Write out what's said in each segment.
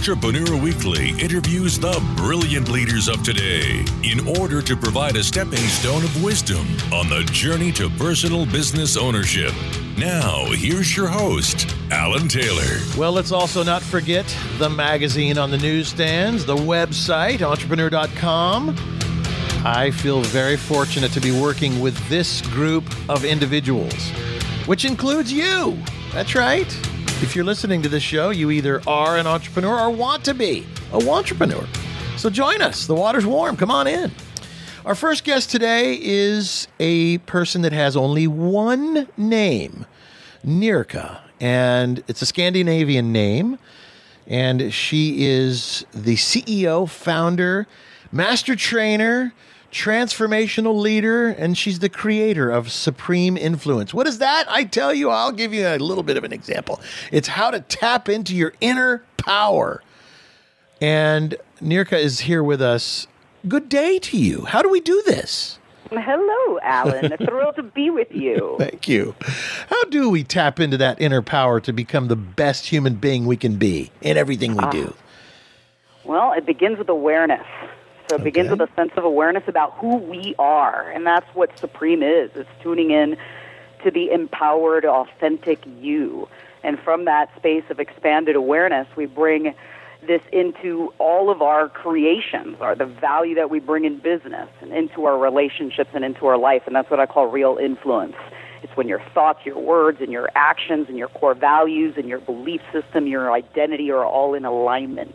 Entrepreneur Weekly interviews the brilliant leaders of today in order to provide a stepping stone of wisdom on the journey to personal business ownership. Now, here's your host, Alan Taylor. Well, let's also not forget the magazine on the newsstands, the website, entrepreneur.com. I feel very fortunate to be working with this group of individuals, which includes you. That's right. If you're listening to this show, you either are an entrepreneur or want to be a wantrepreneur. So join us. The water's warm. Come on in. Our first guest today is a person that has only one name, Nirka, and it's a Scandinavian name, and she is the CEO, founder, master trainer, transformational leader, and she's the creator of Supreme Influence. What is that? I tell you, I'll give you a little bit of an example. It's how to tap into your inner power. And Nirka is here with us. Good day to you. How do we do this? Hello, Alan. Thrilled to be with you. Thank you. How do we tap into that inner power to become the best human being we can be in everything we do? Well, it begins with awareness. So it begins with a sense of awareness about who we are, and that's what Supreme is. It's tuning in to the empowered, authentic you. And from that space of expanded awareness, we bring this into all of our creations, or the value that we bring in business, and into our relationships and into our life, and that's what I call real influence. It's when your thoughts, your words, and your actions, and your core values, and your belief system, your identity are all in alignment.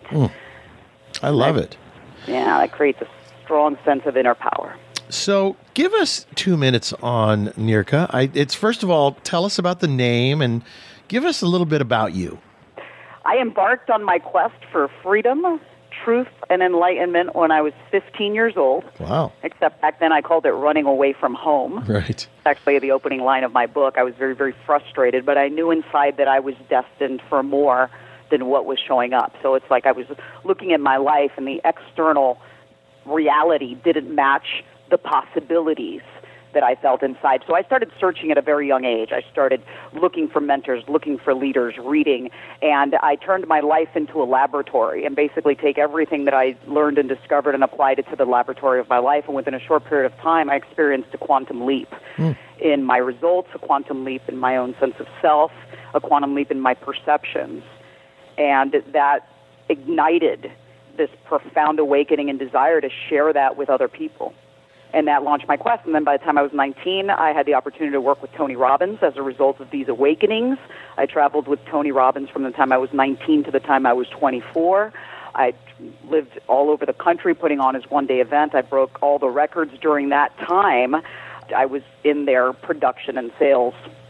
I love it. Yeah, that creates a strong sense of inner power. So give us 2 minutes on Nirka. It's first of all, tell us about the name and give us a little bit about you. I embarked on my quest for freedom, truth, and enlightenment when I was 15 years old. Wow. Except back then I called it running away from home. Right. It's actually the opening line of my book. I was very, very frustrated, but I knew inside that I was destined for more than what was showing up. So it's like I was looking at my life and the external reality didn't match the possibilities that I felt inside. So I started searching at a very young age. I started looking for mentors, looking for leaders, reading, and I turned my life into a laboratory and basically take everything that I learned and discovered and applied it to the laboratory of my life. And within a short period of time, I experienced a quantum leap in my results, a quantum leap in my own sense of self, a quantum leap in my perceptions. And that ignited this profound awakening and desire to share that with other people. And that launched my quest. And then by the time I was 19, I had the opportunity to work with Tony Robbins as a result of these awakenings. I traveled with Tony Robbins from the time I was 19 to the time I was 24. I lived all over the country putting on his one-day event. I broke all the records during that time. I was in their production and sales,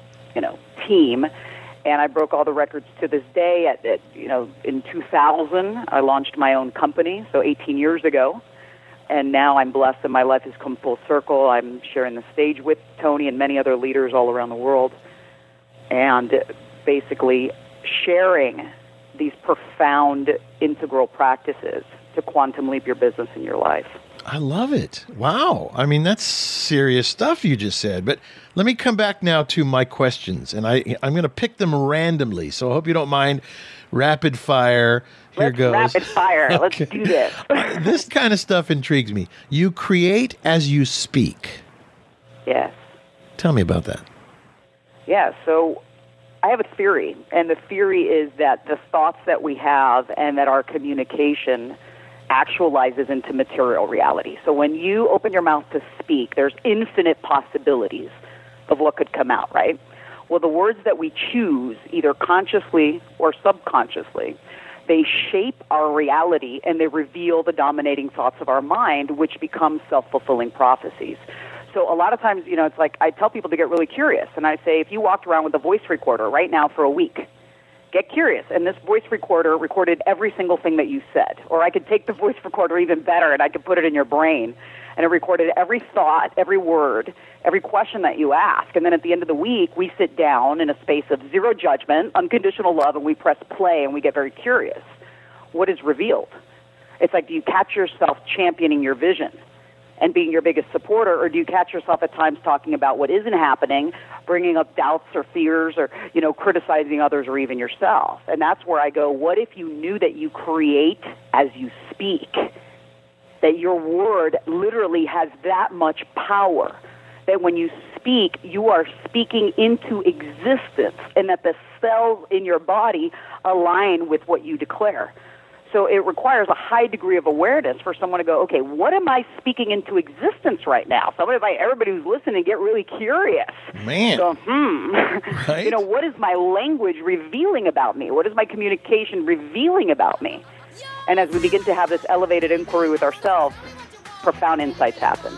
team. And I broke all the records to this day. In 2000, I launched my own company, so 18 years ago. And now I'm blessed that my life has come full circle. I'm sharing the stage with Tony and many other leaders all around the world. And basically sharing these profound integral practices to quantum leap your business and your life. I love it. Wow. I mean, that's serious stuff you just said. But let me come back now to my questions, and I'm going to pick them randomly. So I hope you don't mind. Rapid fire. Here goes. Rapid fire. Okay. Let's do this. This kind of stuff intrigues me. You create as you speak. Yes. Tell me about that. Yeah. So I have a theory, and the theory is that the thoughts that we have and that our communication actualizes into material reality. So when you open your mouth to speak, there's infinite possibilities of what could come out, right? Well, the words that we choose, either consciously or subconsciously, they shape our reality and they reveal the dominating thoughts of our mind, which become self-fulfilling prophecies. So a lot of times, it's like I tell people to get really curious, and I say, if you walked around with a voice recorder right now for a week, get curious. And this voice recorder recorded every single thing that you said. Or I could take the voice recorder even better and I could put it in your brain. And it recorded every thought, every word, every question that you ask. And then at the end of the week, we sit down in a space of zero judgment, unconditional love, and we press play and we get very curious. What is revealed? It's like, do you catch yourself championing your vision? and being your biggest supporter, or do you catch yourself at times talking about what isn't happening, bringing up doubts or fears, or, criticizing others or even yourself? And that's where I go, what if you knew that you create as you speak, that your word literally has that much power, that when you speak, you are speaking into existence, and that the cells in your body align with what you declare. So it requires a high degree of awareness for someone to go, okay, what am I speaking into existence right now? So I'm going to invite everybody who's listening get really curious. Man. So, Right? What is my language revealing about me? What is my communication revealing about me? And as we begin to have this elevated inquiry with ourselves, profound insights happen.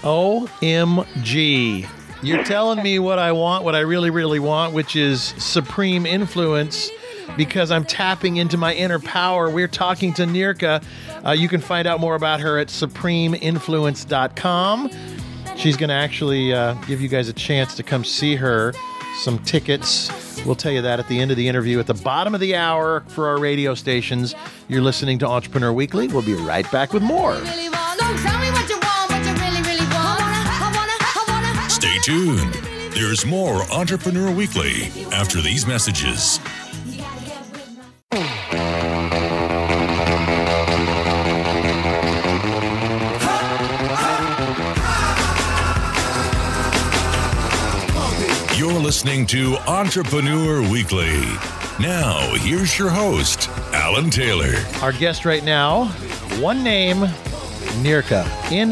OMG. You're telling me what I want, what I really, really want, which is supreme influence, because I'm tapping into my inner power. We're talking to Nirka. You can find out more about her at supremeinfluence.com. She's going to actually give you guys a chance to come see her. Some tickets. We'll tell you that at the end of the interview. At the bottom of the hour for our radio stations, you're listening to Entrepreneur Weekly. We'll be right back with more. Stay tuned. There's more Entrepreneur Weekly after these messages. You're listening to Entrepreneur Weekly. Now, here's your host, Alan Taylor. Our guest right now, one name, Nirka.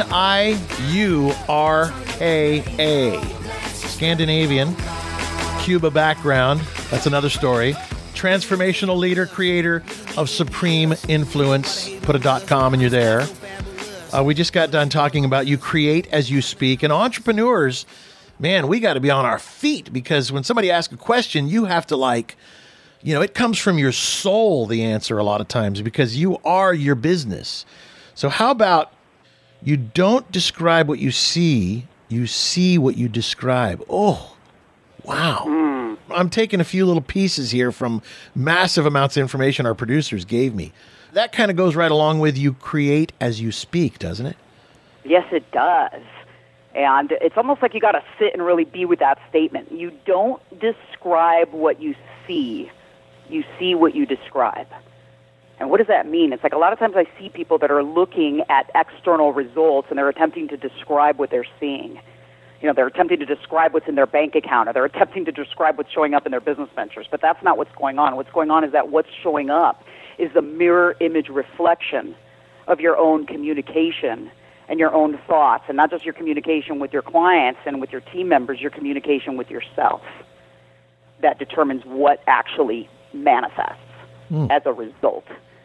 Niurka. Scandinavian, Cuba background. That's another story. Transformational leader, creator of Supreme Influence. Put a .com and you're there. We just got done talking about you create as you speak. And entrepreneurs, man, we got to be on our feet, because when somebody asks a question, you have to it comes from your soul, the answer a lot of times, because you are your business. So how about you don't describe what you see what you describe. Oh, wow. I'm taking a few little pieces here from massive amounts of information our producers gave me. That kind of goes right along with you create as you speak, doesn't it? Yes, it does. And it's almost like you got to sit and really be with that statement. You don't describe what you see what you describe. And what does that mean? It's like a lot of times I see people that are looking at external results and they're attempting to describe what they're seeing. They're attempting to describe what's in their bank account, or they're attempting to describe what's showing up in their business ventures. But that's not what's going on. What's going on is that what's showing up is the mirror image reflection of your own communication and your own thoughts, and not just your communication with your clients and with your team members, your communication with yourself. That determines what actually manifests as a result.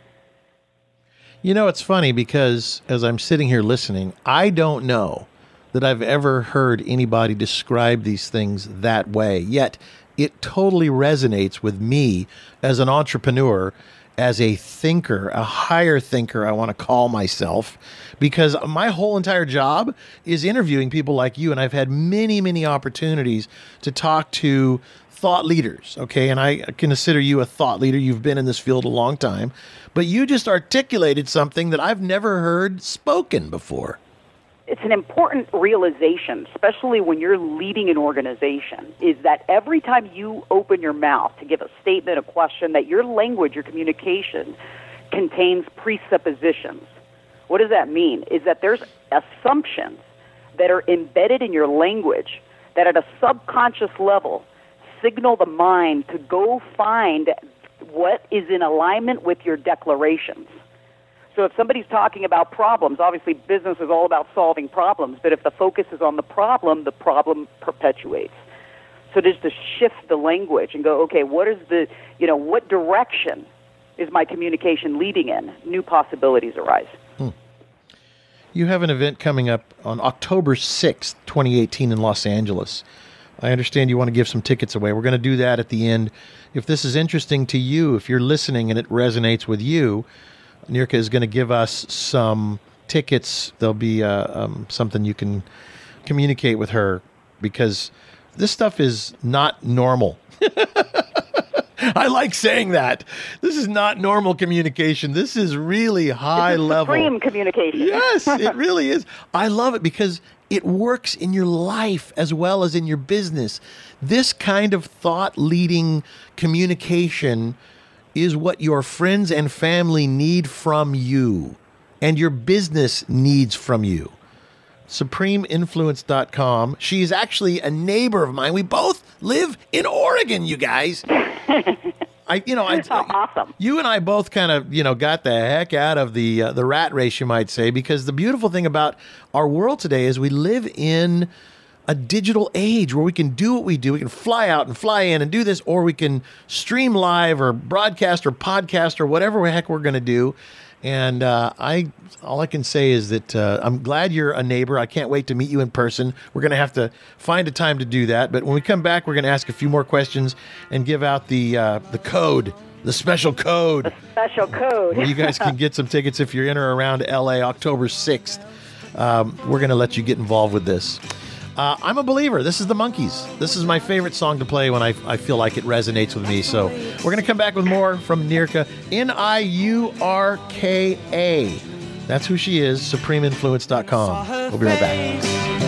It's funny, because as I'm sitting here listening, I don't know that I've ever heard anybody describe these things that way. Yet it totally resonates with me as an entrepreneur, as a thinker, a higher thinker, I want to call myself, because my whole entire job is interviewing people like you. And I've had many, many opportunities to talk to thought leaders, okay? And I consider you a thought leader. You've been in this field a long time, but you just articulated something that I've never heard spoken before. It's an important realization, especially when you're leading an organization, is that every time you open your mouth to give a statement, a question, that your language, your communication contains presuppositions. What does that mean? Is that there's assumptions that are embedded in your language that at a subconscious level signal the mind to go find what is in alignment with your declarations. So if somebody's talking about problems, obviously business is all about solving problems, but if the focus is on the problem perpetuates. So just to shift the language and go, okay, what is what direction is my communication leading in? New possibilities arise. You have an event coming up on October 6th, 2018 in Los Angeles. I understand you want to give some tickets away. We're going to do that at the end. If this is interesting to you, if you're listening and it resonates with you, Nirka is going to give us some tickets. There'll be something you can communicate with her, because this stuff is not normal. I like saying that. This is not normal communication. This is really high level. Supreme communication. Yes, it really is. I love it because it works in your life as well as in your business. This kind of thought-leading communication is what your friends and family need from you and your business needs from you. SupremeInfluence.com. She's actually a neighbor of mine. We both live in Oregon, you guys. Awesome. You and I both kind of, got the heck out of the rat race, you might say, because the beautiful thing about our world today is we live in a digital age where we can do what we do. We can fly out and fly in and do this, or we can stream live or broadcast or podcast or whatever the heck we're going to do. And all I can say is that I'm glad you're a neighbor. I can't wait to meet you in person. We're going to have to find a time to do that. But when we come back, we're going to ask a few more questions and give out the code, the special code. The special code. Where you guys can get some tickets if you're in or around LA, October 6th. We're going to let you get involved with this. I'm a believer. This is the Monkees. This is my favorite song to play when I feel like it resonates with me. So we're going to come back with more from Niurka. Niurka. That's who she is. SupremeInfluence.com. We'll be right back.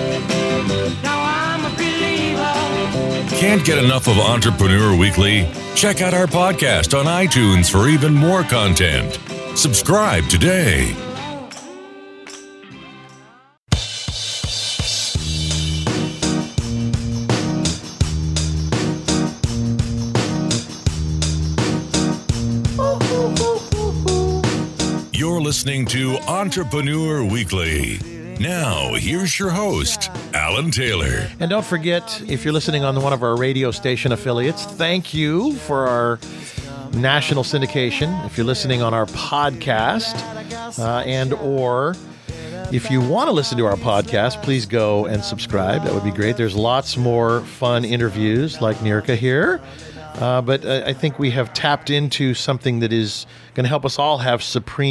Can't get enough of Entrepreneur Weekly? Check out our podcast on iTunes for even more content. Subscribe today. You're listening to Entrepreneur Weekly. Now, here's your host, Alan Taylor. And don't forget, if you're listening on one of our radio station affiliates, thank you for our national syndication. If you're listening on our podcast, or if you want to listen to our podcast, please go and subscribe. That would be great. There's lots more fun interviews like Niurka here. But I think we have tapped into something that is going to help us all have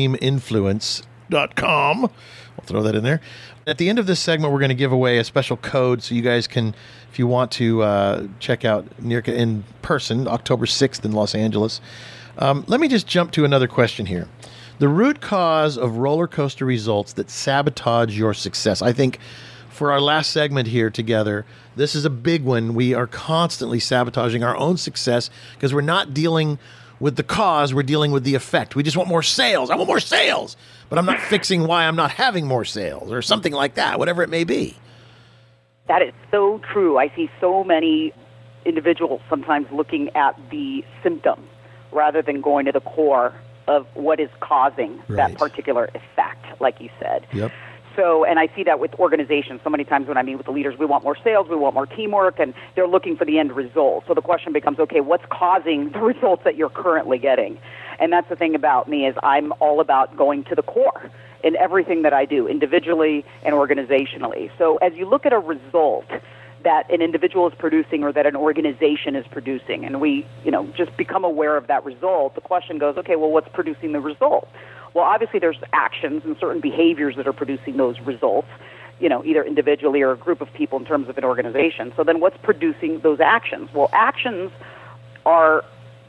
SupremeInfluence.com. I'll throw that in there. At the end of this segment, we're going to give away a special code so you guys can, if you want to check out Niurka in person, October 6th in Los Angeles. Let me just jump to another question here. The root cause of roller coaster results that sabotage your success. I think for our last segment here together, this is a big one. We are constantly sabotaging our own success because we're not dealing with the cause, we're dealing with the effect. We just want more sales. I want more sales, but I'm not fixing why I'm not having more sales or something like that, whatever it may be. That is so true. I see so many individuals sometimes looking at the symptom rather than going to the core of what is causing that particular effect, like you said. Yep. So, and I see that with organizations. So many times when I meet with the leaders, we want more sales, we want more teamwork, and they're looking for the end result. So the question becomes, okay, what's causing the results that you're currently getting? And that's the thing about me is I'm all about going to the core in everything that I do, individually and organizationally. So as you look at a result that an individual is producing or that an organization is producing, and we, just become aware of that result, the question goes, okay, well, what's producing the result? Well, obviously there's actions and certain behaviors that are producing those results, either individually or a group of people in terms of an organization. So then what's producing those actions? Well, actions are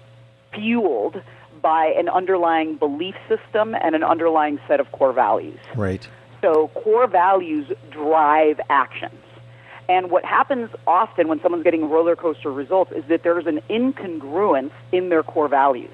fueled by an underlying belief system and an underlying set of core values. Right. So core values drive actions. And what happens often when someone's getting roller coaster results is that there's an incongruence in their core values.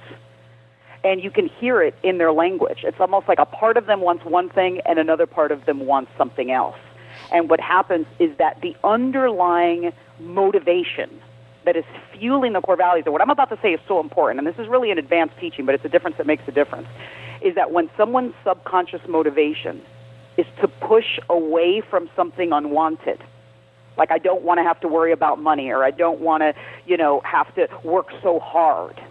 And you can hear it in their language. It's almost like a part of them wants one thing and another part of them wants something else. And what happens is that the underlying motivation that is fueling the core values, and what I'm about to say is so important, and this is really an advanced teaching, but it's a difference that makes a difference, is that when someone's subconscious motivation is to push away from something unwanted, like I don't want to have to worry about money, or I don't want to, have to work so hard.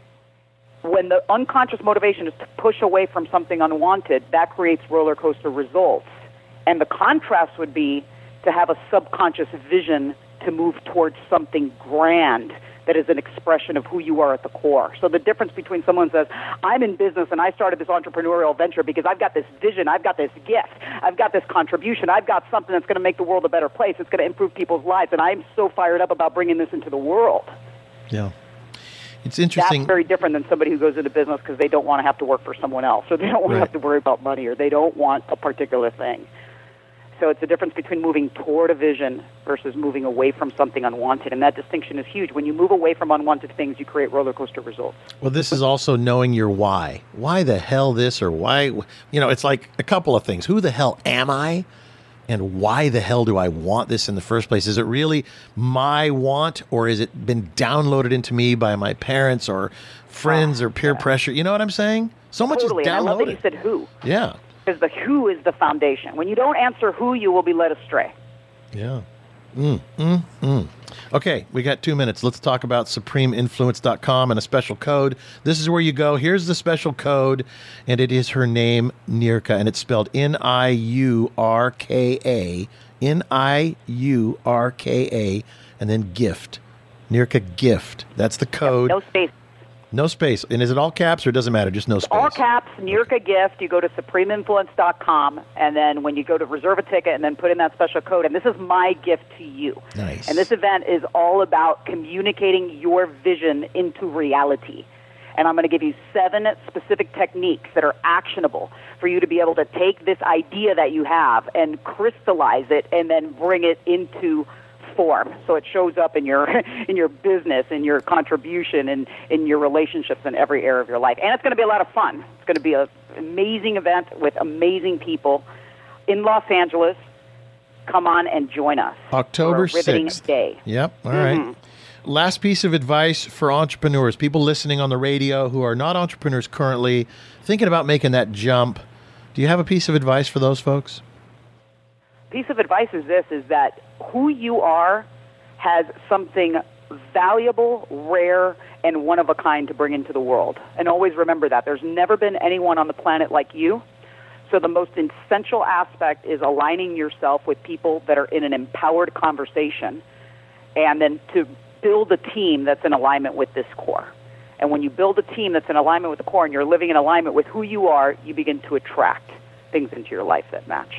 When the unconscious motivation is to push away from something unwanted, that creates roller coaster results. And the contrast would be to have a subconscious vision to move towards something grand that is an expression of who you are at the core. So the difference between someone says, I'm in business and I started this entrepreneurial venture because I've got this vision, I've got this gift, I've got this contribution, I've got something that's going to make the world a better place, it's going to improve people's lives, and I'm so fired up about bringing this into the world. Yeah. It's interesting. That's very different than somebody who goes into business because they don't want to have to work for someone else, or they don't want to have to worry about money, or they don't want a particular thing. So it's the difference between moving toward a vision versus moving away from something unwanted, and that distinction is huge. When you move away from unwanted things, you create roller coaster results. Well, this is also knowing your why. Why the hell this, or why, it's like a couple of things. Who the hell am I? And why the hell do I want this in the first place? Is it really my want, or has it been downloaded into me by my parents or friends or peer pressure? You know what I'm saying? So much Totally. is downloaded. And I love that you said who. Yeah. Because the who is the foundation. When you don't answer who, you will be led astray. Yeah. Okay, we got 2 minutes. Let's talk about supremeinfluence.com and a special code. This is where you go. Here's the special code, and it is her name, Nirka, and it's spelled Niurka, Niurka, and then gift. Nirka gift. That's the code. No space. No space. And is it all caps, or does it matter? Just no space? All caps, Nirka gift. You go to supremeinfluence.com, and then when you go to reserve a ticket and then put in that special code, and this is my gift to you. Nice. And this event is all about communicating your vision into reality. And I'm going to give you 7 specific techniques that are actionable for you to be able to take this idea that you have and crystallize it and then bring it into form, so it shows up in your business, in your contribution, and in your relationships in every area of your life. And it's going to be a lot of fun. It's going to be an amazing event with amazing people in Los Angeles. Come on and join us. October for a riveting 6th. Day. Yep. All right. Last piece of advice for entrepreneurs, people listening on the radio who are not entrepreneurs currently, thinking about making that jump. Do you have a piece of advice for those folks? Piece of advice is this, is that who you are has something valuable, rare, and one of a kind to bring into the world. And always remember that. There's never been anyone on the planet like you. So the most essential aspect is aligning yourself with people that are in an empowered conversation, and then to build a team that's in alignment with this core. And when you build a team that's in alignment with the core and you're living in alignment with who you are, you begin to attract things into your life that match.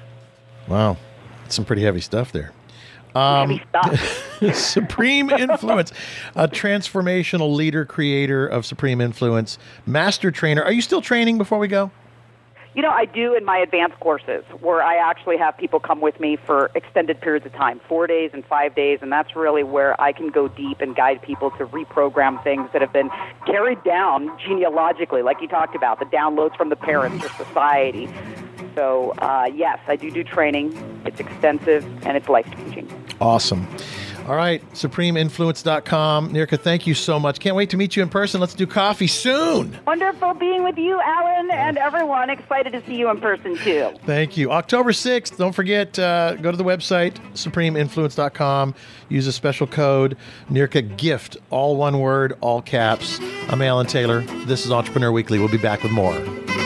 Wow. That's some pretty heavy stuff there. Heavy stuff. Supreme Influence, a transformational leader, creator of Supreme Influence, master trainer. Are you still training before we go? You know, I do in my advanced courses where I actually have people come with me for extended periods of time, 4 days and 5 days, and that's really where I can go deep and guide people to reprogram things that have been carried down genealogically, like you talked about, the downloads from the parents or society. So, yes, I do training. It's extensive, and it's life-changing. Awesome. All right, supremeinfluence.com. Nirka, thank you so much. Can't wait to meet you in person. Let's do coffee soon. Wonderful being with you, Alan, and everyone. Excited to see you in person, too. Thank you. October 6th, don't forget, go to the website, supremeinfluence.com. Use a special code, Nirka GIFT, all one word, all caps. I'm Alan Taylor. This is Entrepreneur Weekly. We'll be back with more.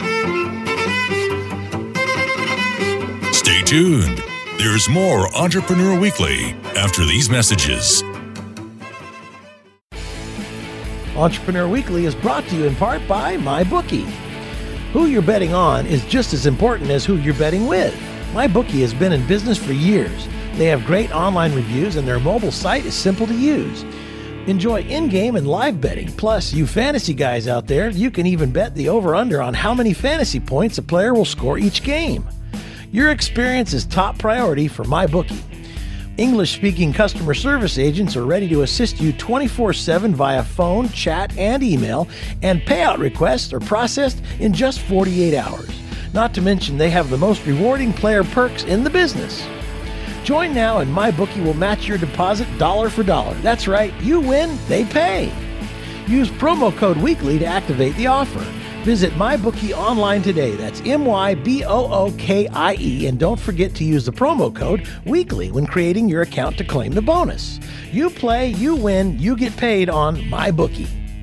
Stay tuned. There's more Entrepreneur Weekly after these messages. Entrepreneur Weekly is brought to you in part by MyBookie. Who you're betting on is just as important as who you're betting with. MyBookie has been in business for years. They have great online reviews and their mobile site is simple to use. Enjoy in-game and live betting. Plus, you fantasy guys out there, you can even bet the over-under on how many fantasy points a player will score each game. Your experience is top priority for MyBookie. English-speaking customer service agents are ready to assist you 24/7 via phone, chat, and email, and payout requests are processed in just 48 hours. Not to mention, they have the most rewarding player perks in the business. Join now and MyBookie will match your deposit dollar for dollar. That's right, you win, they pay. Use promo code WEEKLY to activate the offer. Visit MyBookie online today. That's MyBookie. And don't forget to use the promo code WEEKLY when creating your account to claim the bonus. You play, you win, you get paid on MyBookie.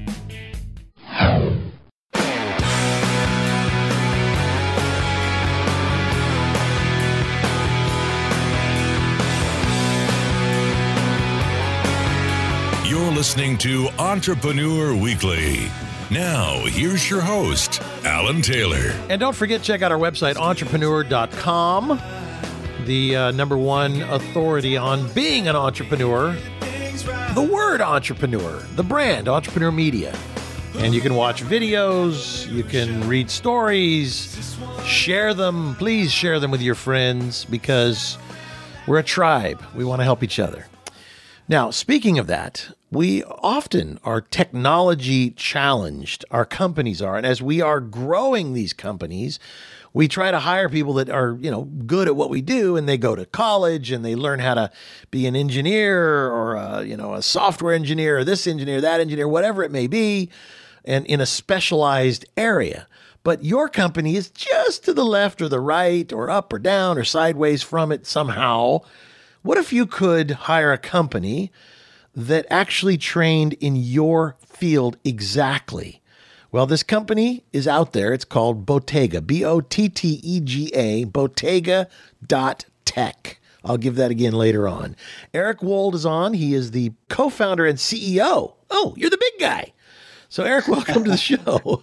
You're listening to Entrepreneur Weekly. Now, here's your host, Alan Taylor. And don't forget, check out our website, entrepreneur.com, the number one authority on being an entrepreneur. the word entrepreneur, the brand Entrepreneur Media. And you can watch videos, you can read stories, share them. Please share them with your friends because we're a tribe. We want to help each other. Now, speaking of that, we often are technology challenged. Our companies are. And as we are growing these companies, we try to hire people that are, good at what we do, and they go to college and they learn how to be an engineer or a software engineer or this engineer, that engineer, whatever it may be, and in a specialized area. But your company is just to the left or the right or up or down or sideways from it somehow. What if you could hire a company that actually trained in your field exactly? Well, this company is out there. It's called Bottega, Bottega, Bottega.tech. I'll give that again later on. Eric Wold is on. He is the co-founder and CEO. Oh, you're the big guy. So, Eric, welcome to the show.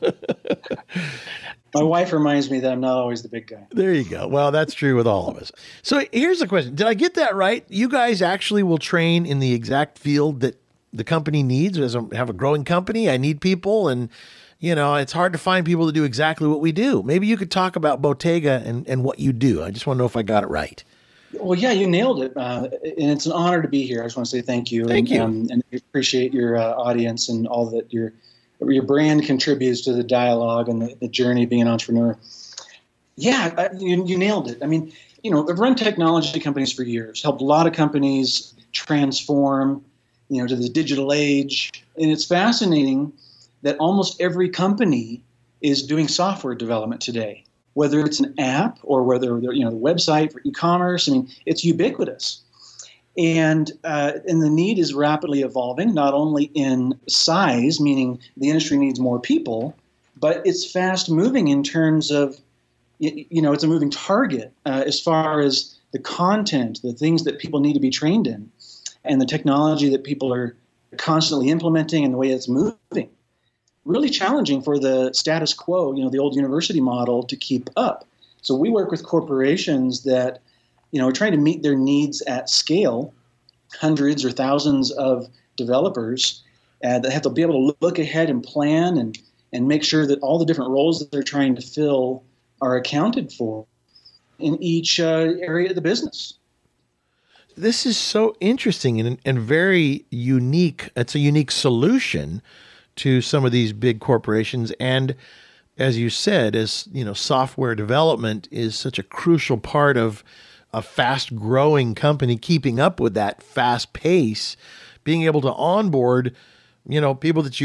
My wife reminds me that I'm not always the big guy. There you go. Well, that's true with all of us. So here's the question. Did I get that right? You guys actually will train in the exact field that the company needs? As I have a growing company, I need people, and it's hard to find people to do exactly what we do. Maybe you could talk about Bottega and what you do. I just want to know if I got it right. Well, yeah, you nailed it. And it's an honor to be here. I just want to say thank you. Thank you. And I appreciate your audience and all that your brand contributes to the dialogue and the journey of being an entrepreneur. Yeah, you nailed it. I mean, I've run technology companies for years, helped a lot of companies transform, to the digital age. And it's fascinating that almost every company is doing software development today, whether it's an app or whether they're, the website for e-commerce. I mean, it's ubiquitous. And the need is rapidly evolving, not only in size, meaning the industry needs more people, but it's fast moving in terms of, it's a moving target as far as the content, the things that people need to be trained in, and the technology that people are constantly implementing and the way it's moving. Really challenging for the status quo, the old university model to keep up. So we work with corporations that are trying to meet their needs at scale, hundreds or thousands of developers that have to be able to look ahead and plan and make sure that all the different roles that they're trying to fill are accounted for in each area of the business. This is so interesting and very unique. It's a unique solution to some of these big corporations. And as you said, software development is such a crucial part of a fast-growing company, keeping up with that fast pace, being able to onboard, people that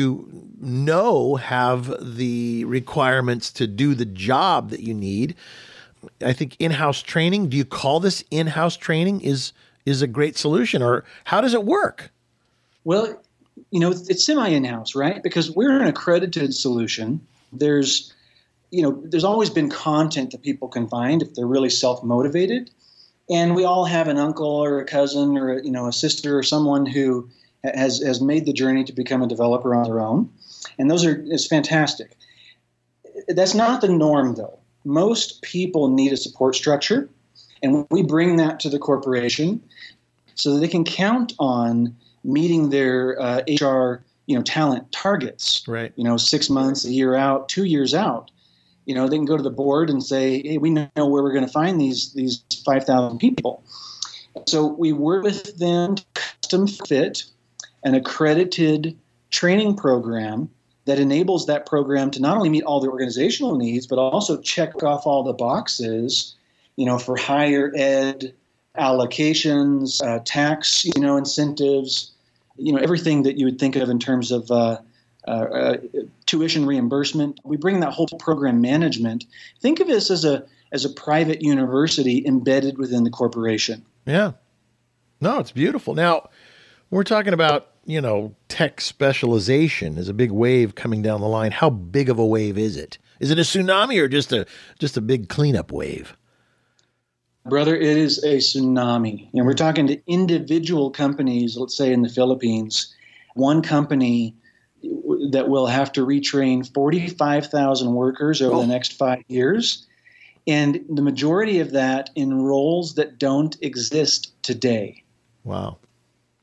have the requirements to do the job that you need. I think in-house training, do you call this in-house training, is a great solution, or how does it work? Well, it's semi-in-house, right? Because we're an accredited solution. There's always been content that people can find if they're really self-motivated. And we all have an uncle or a cousin or a sister or someone who has made the journey to become a developer on their own. And it's fantastic. That's not the norm, though. Most people need a support structure, and we bring that to the corporation so that they can count on meeting their HR, talent targets. Right. 6 months, a year out, 2 years out. They can go to the board and say, hey, we know where we're going to find these 5,000 people. So we work with them to custom fit an accredited training program that enables that program to not only meet all the organizational needs, but also check off all the boxes, for higher ed allocations, tax, incentives, everything that you would think of in terms of tuition reimbursement. We bring that whole program management. Think of this as a private university embedded within the corporation. Yeah. No, it's beautiful. Now, we're talking about, tech specialization is a big wave coming down the line. How big of a wave is it? Is it a tsunami or just a big cleanup wave? Brother, it is a tsunami. We're talking to individual companies, let's say in the Philippines, one company that will have to retrain 45,000 workers over the next 5 years. And the majority of that in roles that don't exist today. Wow.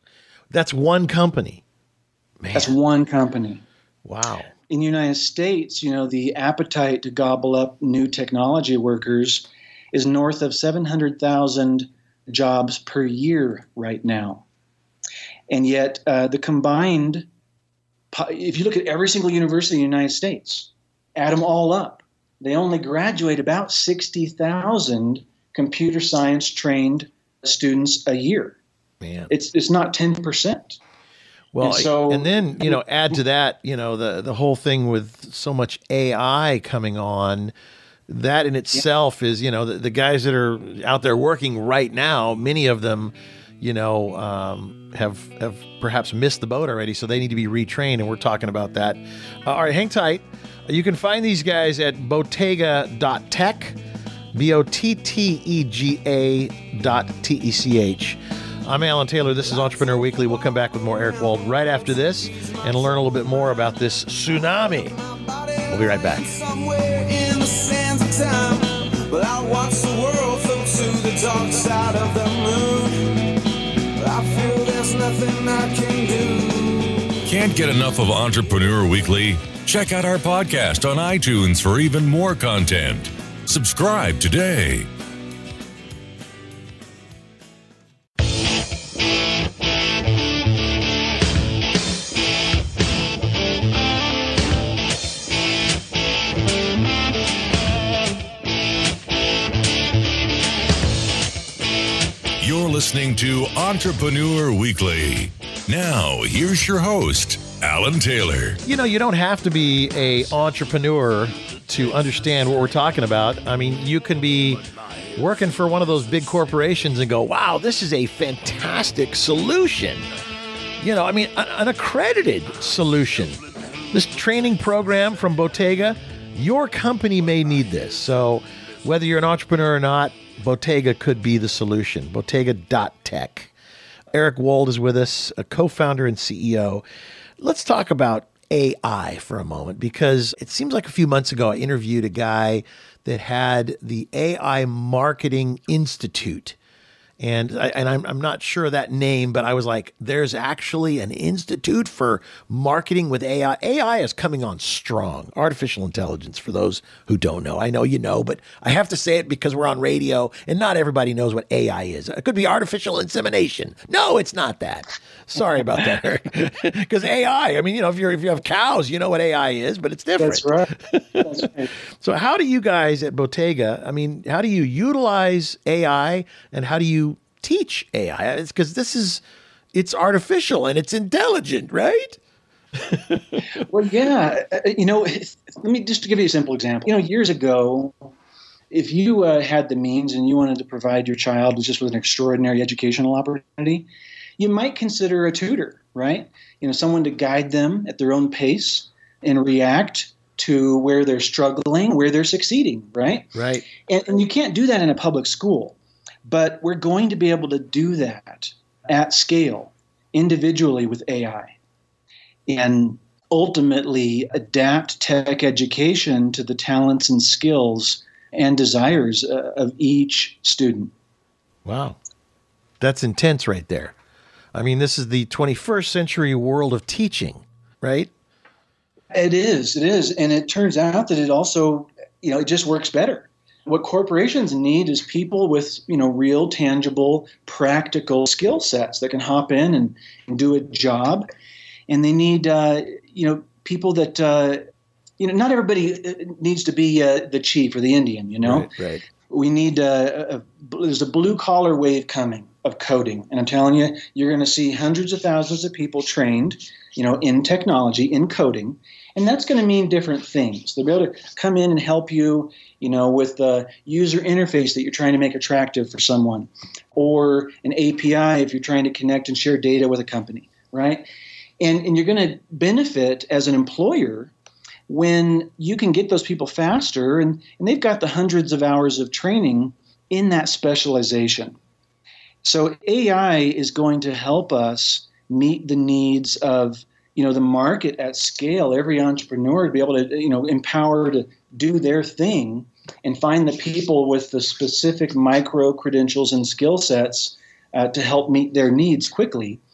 That's one company. Man. That's one company. Wow. In the United States, the appetite to gobble up new technology workers is north of 700,000 jobs per year right now. And yet the combined, if you look at every single university in the United States, add them all up, they only graduate about 60,000 computer science trained students a year. Man. It's not 10%. Well, and then, add to that, the whole thing with so much AI coming on, that in itself is, the guys that are out there working right now, many of them, have perhaps missed the boat already, so they need to be retrained, and we're talking about that. All right, hang tight. You can find these guys at bottega.tech, bottega.tech. I'm Alan Taylor. This is Entrepreneur Weekly. We'll come back with more Eric Wold right after this and learn a little bit more about this tsunami. We'll be right back. Somewhere in the sands of time, but I watch the world float to the dark side of the moon. I feel there's nothing I can do. Can't get enough of Entrepreneur Weekly? Check out our podcast on iTunes for even more content. Subscribe today. You're listening to Entrepreneur Weekly. Now, here's your host, Alan Taylor. You don't have to be an entrepreneur to understand what we're talking about. I mean, you can be working for one of those big corporations and go, wow, this is a fantastic solution. An accredited solution. This training program from Bottega, your company may need this. So whether you're an entrepreneur or not, Bottega could be the solution. Bottega.tech. Eric Wold is with us, a co-founder and CEO. Let's talk about AI for a moment, because it seems like a few months ago I interviewed a guy that had the AI Marketing Institute. And I'm not sure of that name, but I was like, there's actually an institute for marketing with AI. AI is coming on strong. Artificial intelligence, for those who don't know. I know you know, but I have to say it because we're on radio and not everybody knows what AI is. It could be artificial insemination. No, it's not that. Sorry about that, Eric. Because AI, if you have cows, you know what AI is, but it's different. That's right. That's right. So how do you guys at Bottega, how do you utilize AI and how do you teach AI? It's because it's artificial and it's intelligent, right? Well, yeah. Let me just give you a simple example. Years ago, if you had the means and you wanted to provide your child just with an extraordinary educational opportunity, you might consider a tutor, right? Someone to guide them at their own pace and react to where they're struggling, where they're succeeding, right? Right. And you can't do that in a public school, but we're going to be able to do that at scale, individually with AI, and ultimately adapt tech education to the talents and skills and desires of each student. Wow. That's intense right there. This is the 21st century world of teaching, right? It is. And it turns out that it also, it just works better. What corporations need is people with, real, tangible, practical skill sets that can hop in and do a job. And they need, people that, not everybody needs to be the chief or the Indian, Right. We need, there's a blue collar wave coming of coding. And I'm telling you, you're going to see hundreds of thousands of people trained, in technology, in coding. And that's going to mean different things. They'll be able to come in and help you, with the user interface that you're trying to make attractive for someone, or an API if you're trying to connect and share data with a company, right? And you're going to benefit as an employer when you can get those people faster, and they've got the hundreds of hours of training in that specialization. So AI is going to help us meet the needs of the market at scale. Every entrepreneur to be able to empower to do their thing and find the people with the specific micro credentials and skill sets to help meet their needs quickly.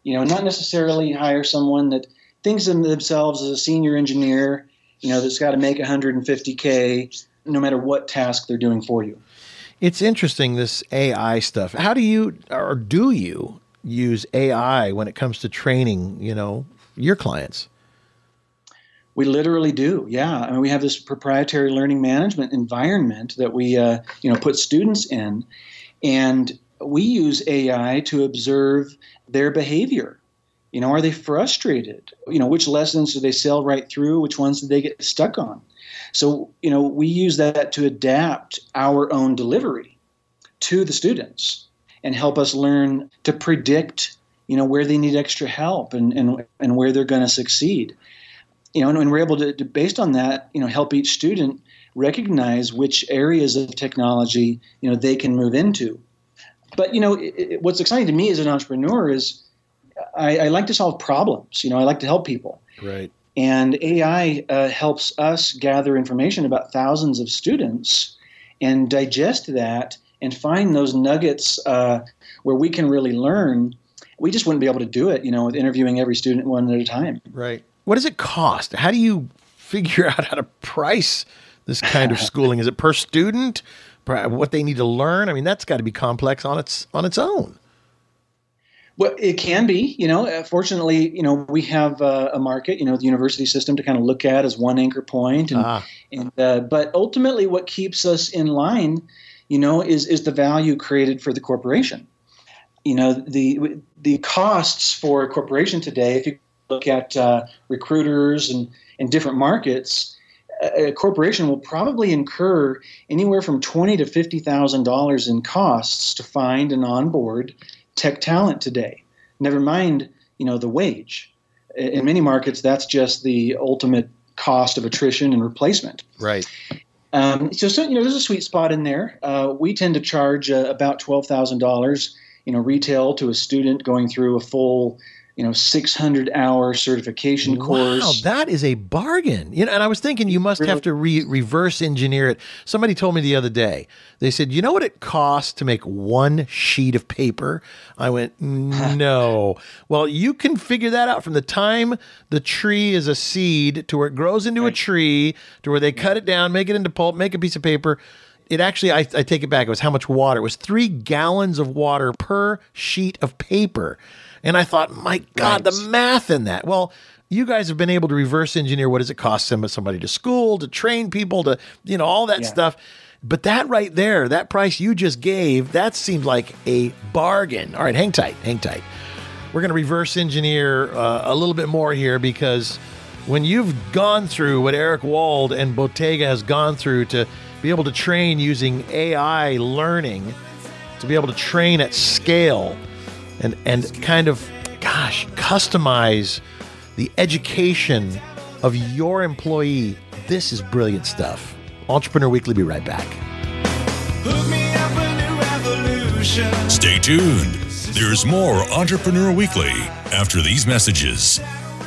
not necessarily hire someone that thinks of themselves as a senior engineer, that's got to make $150K no matter what task they're doing for you. It's interesting, this AI stuff. How do you use AI when it comes to training, your clients? We literally do. Yeah. I mean, we have this proprietary learning management environment that we, put students in, and we use AI to observe their behavior. Are they frustrated? Which lessons do they sail right through? Which ones do they get stuck on? So, we use that to adapt our own delivery to the students and help us learn to predict, where they need extra help and where they're going to succeed. And we're able to, based on that, help each student recognize which areas of technology, they can move into. But, what's exciting to me as an entrepreneur is I like to solve problems. I like to help people. Right. And AI helps us gather information about thousands of students and digest that and find those nuggets where we can really learn. We just wouldn't be able to do it, with interviewing every student one at a time. Right. What does it cost? How do you figure out how to price this kind of schooling? Is it per student? What they need to learn? I mean, that's got to be complex on its own. Well, it can be. Fortunately, we have a market, the university system to kind of look at as one anchor point. But ultimately, what keeps us in line, is the value created for the corporation. The costs for a corporation today, if you look at recruiters and different markets, a corporation will probably incur anywhere from $20,000 to $50,000 in costs to find and onboard tech talent today. Never mind, the wage. In many markets, that's just the ultimate cost of attrition and replacement. Right. So there's a sweet spot in there. We tend to charge about $12,000, retail to a student going through a full 600-hour certification course. Wow, that is a bargain. And I was thinking you must have to reverse engineer it. Somebody told me the other day, they said, you know what it costs to make one sheet of paper? I went, no. Well, you can figure that out from the time the tree is a seed to where it grows into a tree, to where they cut it down, make it into pulp, make a piece of paper. It actually, I take it back, it was how much water? It was 3 gallons of water per sheet of paper. And I thought, my God, the math in that. Well, you guys have been able to reverse engineer what does it cost somebody to school, to train people, to, all that stuff. But that right there, that price you just gave, that seemed like a bargain. All right, hang tight. We're going to reverse engineer a little bit more here, because when you've gone through what Eric Wold and Bottega has gone through to be able to train using AI learning, to be able to train at scale, and kind of, customize the education of your employee. This is brilliant stuff. Entrepreneur Weekly, be right back. Hook me up a new revolution. Stay tuned. There's more Entrepreneur Weekly after these messages.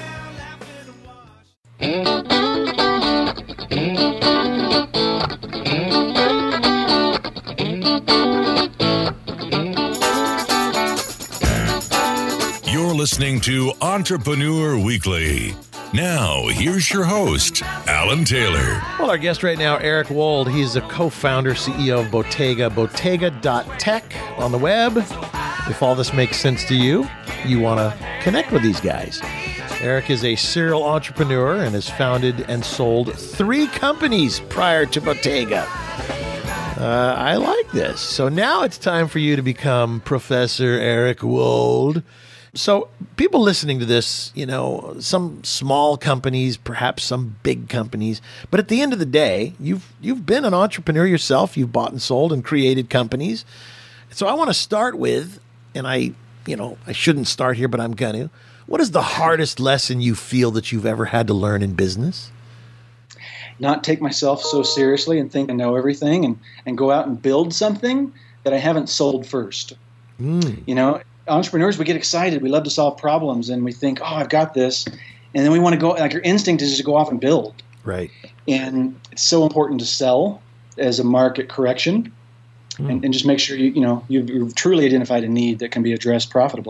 Listening to Entrepreneur Weekly. Now, here's your host, Alan Taylor. Well, our guest right now, Eric Wold. He's the co-founder, CEO of Bottega, bottega.tech on the web. If all this makes sense to you, you want to connect with these guys. Eric is a serial entrepreneur and has founded and sold 3 companies prior to Bottega. I like this. So now it's time for you to become Professor Eric Wold. So people listening to this, some small companies, perhaps some big companies, but at the end of the day, you've been an entrepreneur yourself. You've bought and sold and created companies. So I want to start with, and I shouldn't start here, but I'm going to. What is the hardest lesson you feel that you've ever had to learn in business? Not take myself so seriously and think I know everything and go out and build something that I haven't sold first. Entrepreneurs, we get excited. We love to solve problems, and we think, oh, I've got this. And then we want to go, like your instinct is just to go off and build. Right. And it's so important to sell as a market correction and just make sure you've truly identified a need that can be addressed profitably.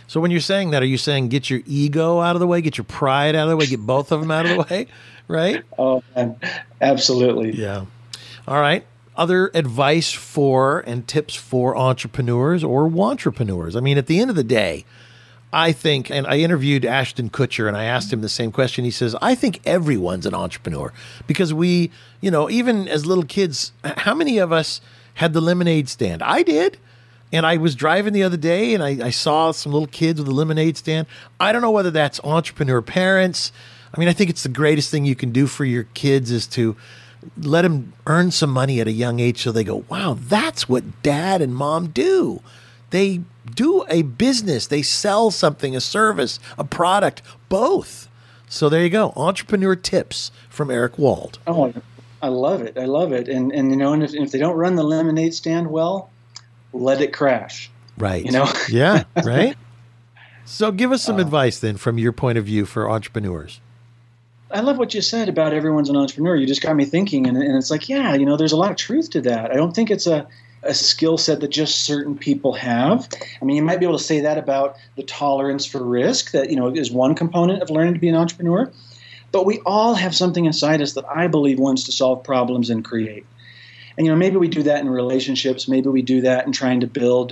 So when you're saying that, are you saying get your ego out of the way, get your pride out of the way, get both of them out of the way, right? Oh, man. Absolutely. Yeah. All right. Other advice for and tips for entrepreneurs or wantrepreneurs. I mean, at the end of the day, I think, and I interviewed Ashton Kutcher and I asked him the same question. He says, I think everyone's an entrepreneur because we, even as little kids, how many of us had the lemonade stand? I did. And I was driving the other day and I saw some little kids with a lemonade stand. I don't know whether that's entrepreneur parents. I mean, I think it's the greatest thing you can do for your kids is to let them earn some money at a young age so they go, wow, that's what dad and mom do. They do a business. They sell something, a service, a product, both. So there you go. Entrepreneur tips from Eric Wald. Oh, I love it. I love it. And if they don't run the lemonade stand well, let it crash. Right. Yeah, right. So give us some advice then from your point of view for entrepreneurs. I love what you said about everyone's an entrepreneur. You just got me thinking, and it's like, yeah, there's a lot of truth to that. I don't think it's a skill set that just certain people have. I mean, you might be able to say that about the tolerance for risk that, is one component of learning to be an entrepreneur. But we all have something inside us that I believe wants to solve problems and create. And, maybe we do that in relationships. Maybe we do that in trying to build,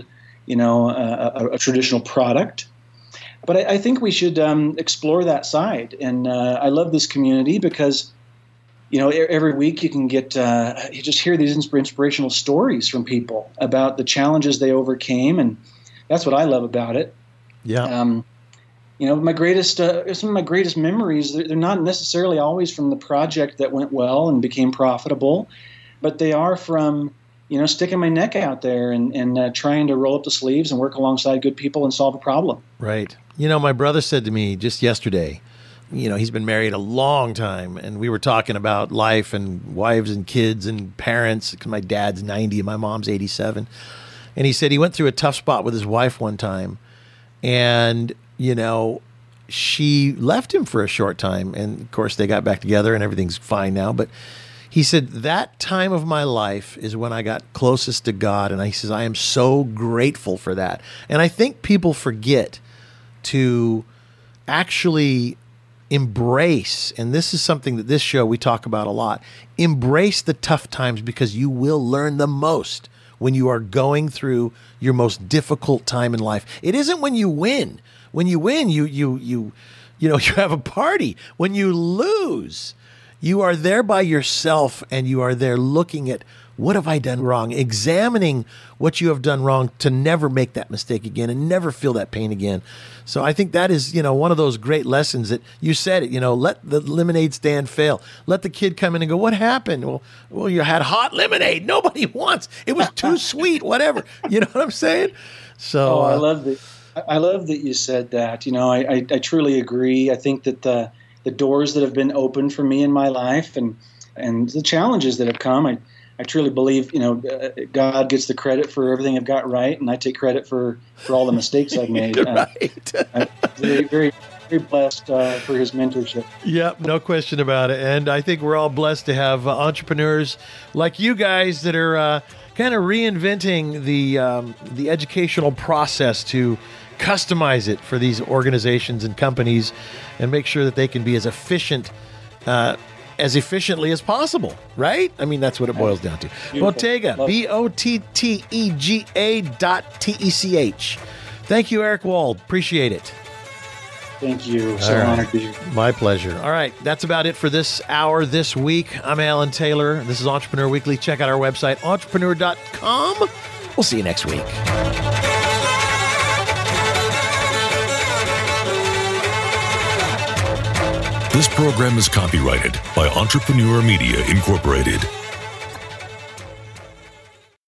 a traditional product. But I think we should explore that side. And I love this community because, every week you can get you just hear these inspirational stories from people about the challenges they overcame. And that's what I love about it. Yeah. Some of my greatest memories, they're not necessarily always from the project that went well and became profitable, but they are from, sticking my neck out there and trying to roll up the sleeves and work alongside good people and solve a problem. Right. My brother said to me just yesterday, he's been married a long time, and we were talking about life and wives and kids and parents, because my dad's 90 and my mom's 87. And he said he went through a tough spot with his wife one time, and, she left him for a short time. And, of course, they got back together and everything's fine now. But he said, that time of my life is when I got closest to God. And he says, I am so grateful for that. And I think people forget to actually embrace, and this is something that this show we talk about a lot, embrace the tough times, because you will learn the most when you are going through your most difficult time in life. It isn't when you win. When you win, you have a party. When you lose, you are there by yourself and you are there looking at, what have I done wrong? Examining what you have done wrong to never make that mistake again and never feel that pain again. So I think that is, one of those great lessons that you said it, let the lemonade stand fail. Let the kid come in and go, what happened? Well, you had hot lemonade. Nobody wants. It was too sweet, whatever. You know what I'm saying? So I love that you said that. I truly agree. I think that the doors that have been opened for me in my life and the challenges that have come, I truly believe, God gets the credit for everything I've got right, and I take credit for all the mistakes I've made. Right. I'm very, very, very blessed for his mentorship. Yep, no question about it. And I think we're all blessed to have entrepreneurs like you guys that are kind of reinventing the educational process to customize it for these organizations and companies and make sure that they can be as efficient as efficiently as possible, right? I mean, that's what it boils down to. Beautiful. Bottega, BOTTEGA.TECH. Thank you, Eric Wald. Appreciate it. Thank you. So honored to be here. My pleasure. All right, that's about it for this hour this week. I'm Alan Taylor. This is Entrepreneur Weekly. Check out our website, entrepreneur.com. We'll see you next week. This program is copyrighted by Entrepreneur Media, Incorporated.